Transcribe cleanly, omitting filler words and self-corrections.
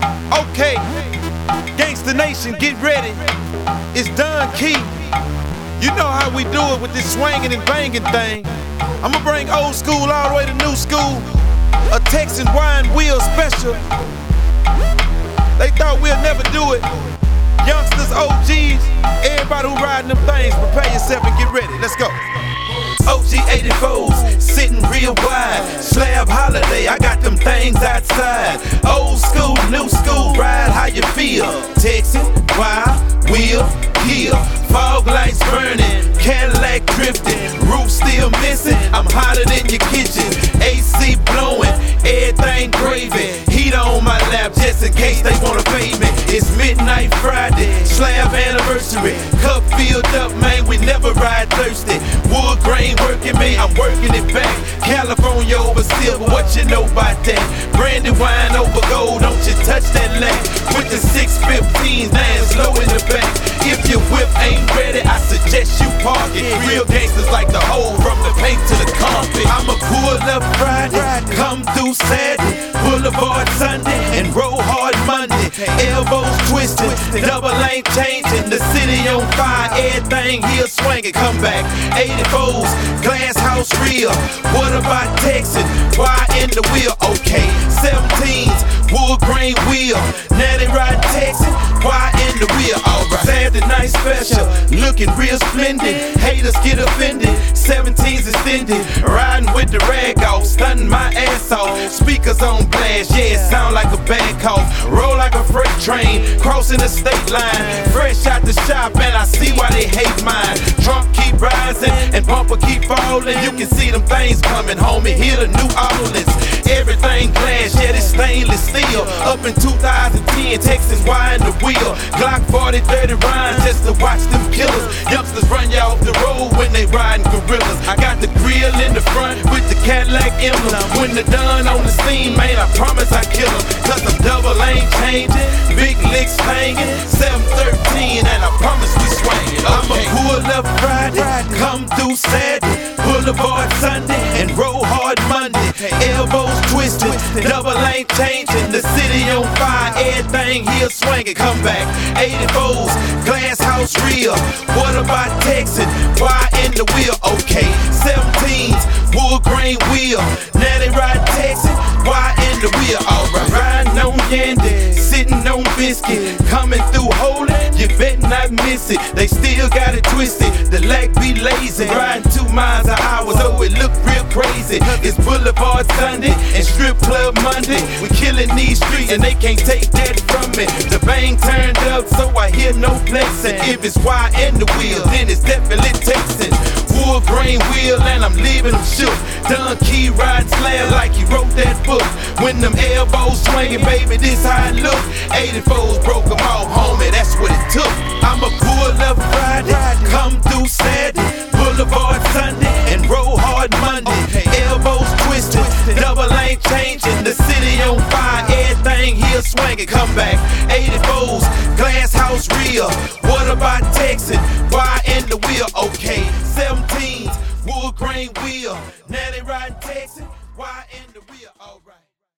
Okay, Gangsta Nation, get ready. It's Don Key. You know how we do it with this swinging and banging thing. I'ma bring old school all the way to new school. A Texan wine wheel special. They thought we'll never do it. Youngsters, OGs, everybody who riding them things, prepare yourself and get ready. Let's go. OG 84s, sitting real wide. Slab holiday, I got them things outside. Old school, new school, ride how you feel. Texan, wild, wheel, heel. Fog lights burning, Cadillac drifting. Roof still missing, I'm hotter than your kitchen. AC blowing, everything gravy. Heat on my lap just in case they wanna pay me. It's midnight Friday, slab anniversary. Cup filled up, man, we never ride thirsty. Wood grain working me, I'm working it back. California over silver, what you know about that? Brandy wine over gold, don't you touch that lack. With the 615s, now it's low in the back. If your whip ain't ready, I suggest you park it. Real gangsters like the whole, from the paint to the carpet. I'ma pull up Friday, come through Saturday, Boulevard Sunday, and roll hard Monday. Elbows twisted, double lane changing, the city on fire, everything here swinging. Come back, 84s, glass house real. What about Texas? Why in the wheel? Okay, 17s, wood grain wheel. Now they ride Texas. Why in the wheel? Alright, Saturday night special, looking real splendid. Haters get offended, 17s extended. Riding with the rag off, stunting my ass off. Speakers on blast, yeah, it sound like a bad cough. Roll like a freight train, crossing the state line. Fresh out the shop and I see why they hate mine. Trump keep rising and bumper keep falling. You can see them things coming, homie, here to New Orleans. Everything glass, yeah, this stainless steel. Up in 2010, Texas wide the wheel. Glock 40, 30 rounds just to watch them killers. Youngsters run you off the road when they riding gorillas. I got the grill in the front with the Cadillac emblem. When they're done on the scene, man, I promise I kill them. Cause I'm double lane changing, big licks banging, 713, and I promise we swinging. I'ma pull up Friday, come through Saturday, Boulevard Sunday, and roll hard Monday. Elbows twisted, double lane changing, the city on fire, everything here swinging. Come back, 84s, glass house real. What about Texas? Why in the wheel? Okay, 17s, wood grain wheel. Now they ride Texas. Why in the wheel? Alright, riding on Yandy, sitting on biscuit, coming through holy. You better not miss it. They still got it twisted. The lag be lazy, riding 2 miles an hour, so it look real crazy. It's Boulevard Sunday and Strip Club Monday. We killing these streets and they can't take that from me. The bang turned up, so I hear no flexing. If it's why in the wheel, then it's definitely Texan. Wood grain wheel and I'm leaving them shook. Don Key riding slab like he wrote that book. When them elbows swinging, baby, this how it look. 84s broke them off, homie, that's what it took. I'ma pull up Friday, come through Saturday, Boulevard Sunday, and roll hard Monday. Elbows twisted, double lane changing, the city on fire, everything here swinging. Come back, 84s, glass house real. What about Texas? Why in the wheel? Okay, 17s, wood grain wheel. Now they riding Texas. Why in